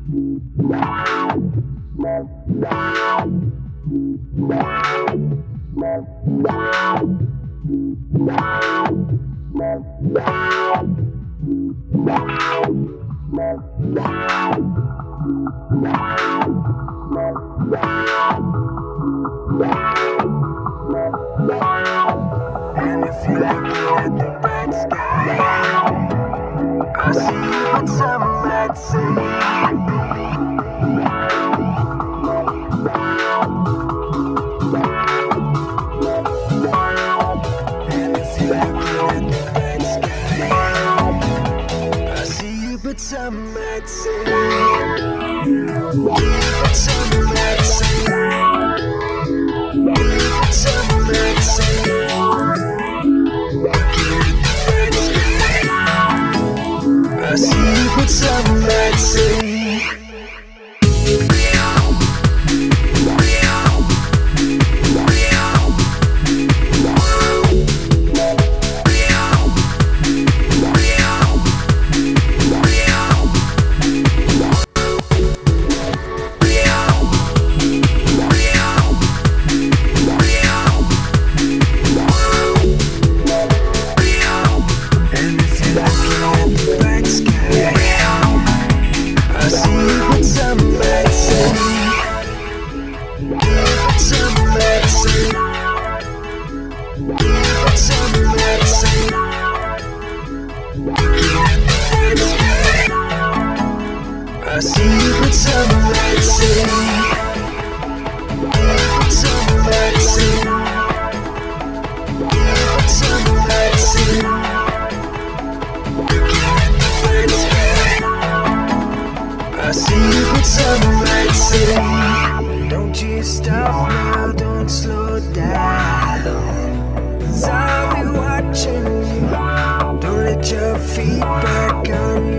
And if you're looking at the bright sky, I see what some might say. And if you're looking at the bright sky, I see what some might say. What some might say. What some might say. I see what some might say. I see what some might say. Some might say. Some might say. I see what some might say. Don't you stop now, don't slow down, 'cause I'll be watching you. Don't let your feet back on you.